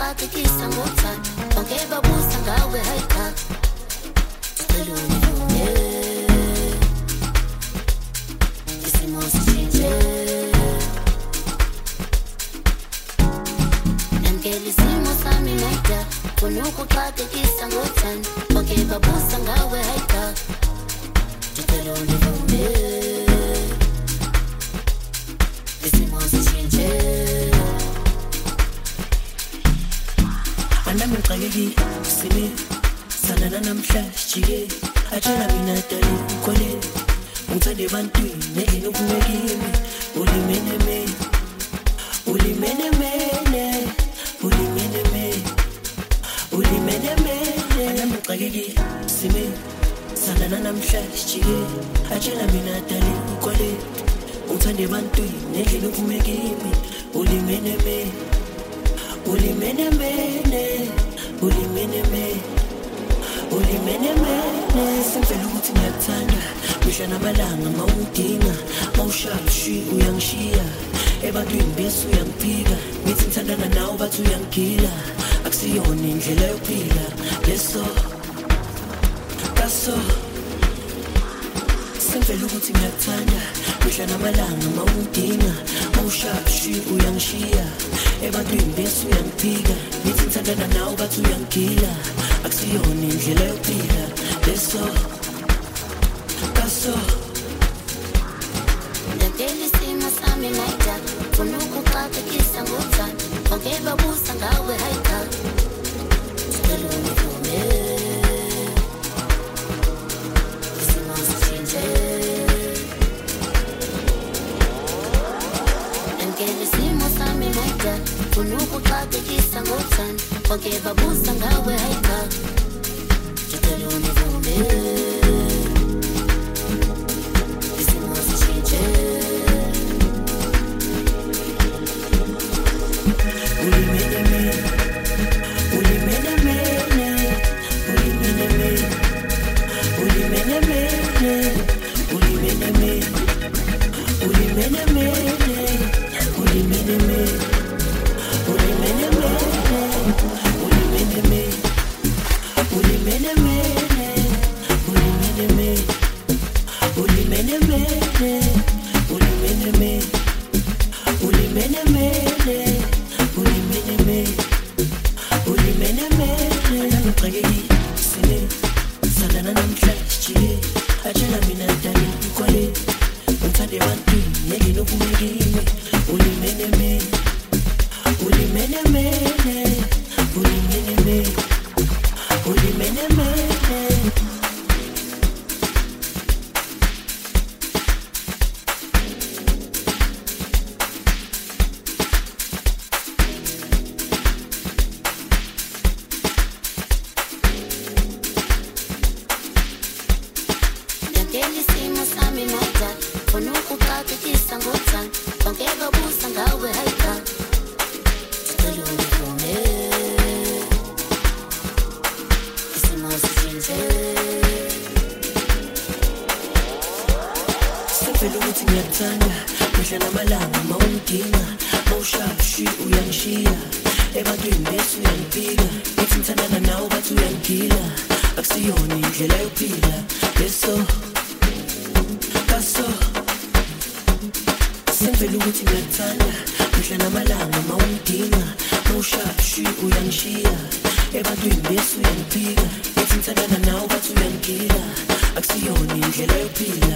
unokuqaqekisa ngothando bonke babusa ngawe hayikha sicela univume isimo sishintshe namkela isimo sami naida unokuqaqekisa ngothando bonke babusa ngawe hayikha sicela univume isimo sishintshe Anamqakeki simi sanana namhlanje jike atshela mina dali kwale ngithande bantwini nedlini ukumekimi ulimene anamqakeki simi sanana namhlanje jike atshela mina dali kwale ngithande bantwini nedlini ukumekimi ulimene simfela ukuthi ngiyakuthanda mihla namalanga mawungidinga mawushaya shi uyangishiya ebantwini bese uyangiphika ngithi ngithandana nawe bathi uyangigila akusiyona indlela yokuphila leso kaso simfela ukuthi ngiyakuthanda mihla namalanga mawungidinga mawushaya shi uyangishiya ebantwini bese uyangiphika ngithi ngithandana nawe bathi uyangigila akusiyona indlela yokuphila leso kaso ndabela isimo sami naida unokuqaqekisa ngothando bonke babusa ngawe hayikha sicela univume isimo sishintshe namkela isimo sami naida unokuqaqekisa ngothando bonke babusa ngawe hayikha sicela univume isimo sishintshe ebantwini bese uyangiphika ethi ngithandana nawe bathi uyangigila akusiyona indlela yokuphila